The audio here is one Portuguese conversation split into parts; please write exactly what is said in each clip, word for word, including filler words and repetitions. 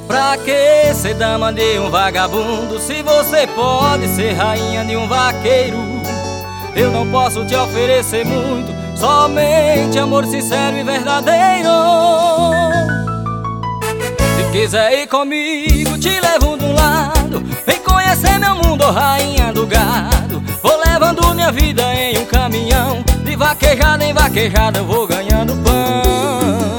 Pra que ser dama de um vagabundo se você pode ser rainha de um vaqueiro? Eu não posso te oferecer muito, somente amor sincero e verdadeiro. Se quiser ir comigo, te levo de um lado. Vem conhecer meu mundo, rainha do gado. Vou levando minha vida em um caminhão. De vaquejada em vaquejada eu vou ganhando pão.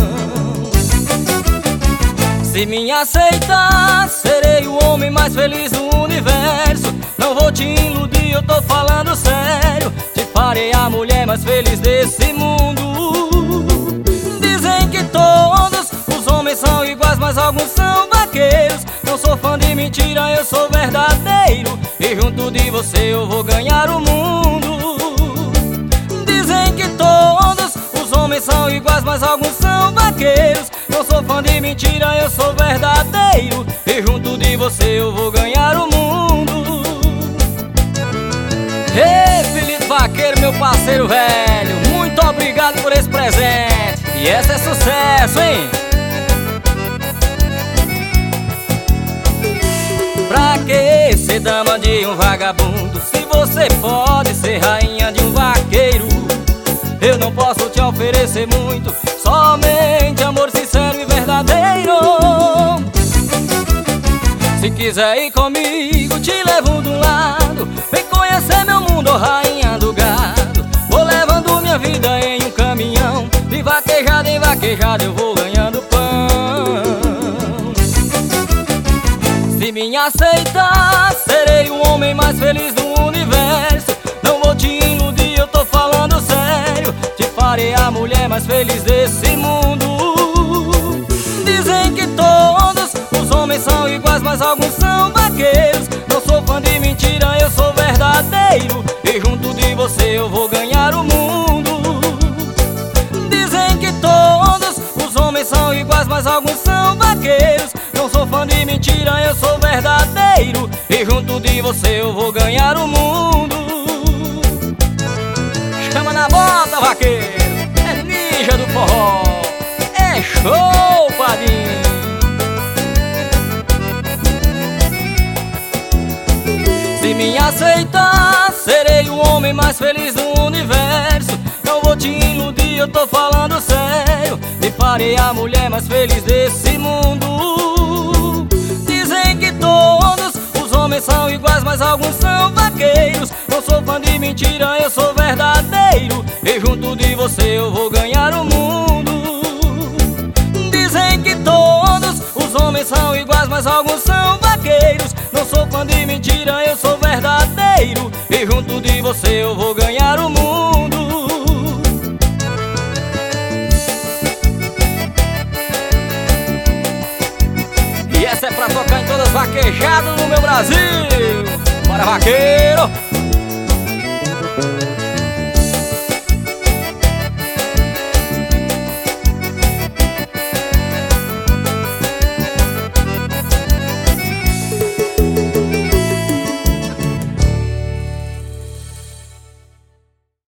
Se me aceitar, serei o homem mais feliz do universo. Não vou te iludir, eu tô falando sério. Te farei a mulher mais feliz desse mundo. Dizem que todos os homens são iguais, mas alguns são vaqueiros. Não sou fã de mentira, eu sou verdadeiro. E junto de você eu vou ganhar o mundo. Dizem que todos os homens são iguais, mas alguns são vaqueiros. Não sou fã de mentira, eu sou verdadeiro. E junto de você eu vou ganhar o mundo. Ei, Felipe Vaqueiro, meu parceiro velho, muito obrigado por esse presente. E essa é sucesso, hein? Pra que ser dama de um vagabundo se você pode ser rainha de um vaqueiro? Eu não posso te oferecer muito, somente amor sincero e verdadeiro. Se quiser ir comigo, te levo de um lado. Vem conhecer meu mundo, rainha do gado. Vou levando minha vida em um caminhão. De vaquejada em vaquejada eu vou ganhando pão. Se me aceitar, serei o homem mais feliz do universo. Não vou te iludir, eu tô falando sério. Te farei a mulher mais feliz desse mundo. Dizem que todos os homens são iguais, mas alguns são vaqueiros. Não sou fã de mentira, eu sou verdadeiro. E junto de você eu vou ganhar o mundo. Dizem que todos os homens são iguais, mas alguns são vaqueiros. Não sou fã de mentira, eu sou verdadeiro. E junto de você eu vou ganhar o mundo. Chama na bota, vaqueiro, é ninja do forró. É show, padrinho. Se me aceitar, serei o homem mais feliz do universo. Não vou te iludir, eu tô falando sério. E farei a mulher mais feliz desse mundo. Dizem que todos os homens são iguais, mas alguns são vaqueiros. Não sou fã de mentira, eu sou verdadeiro. E junto de você eu vou ganhar o mundo. Dizem que todos os homens são iguais, mas alguns são vaqueiros. Não sou fã de mentira, eu sou verdadeiro. E junto de você eu vou ganhar o mundo. E essa é pra tocar em todas as vaquejadas no meu Brasil. Bora, vaqueiro!